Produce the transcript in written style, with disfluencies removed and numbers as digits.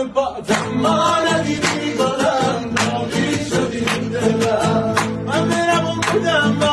بعدم ما ندیدی گلم نامی شدی دلم من برم اون بودم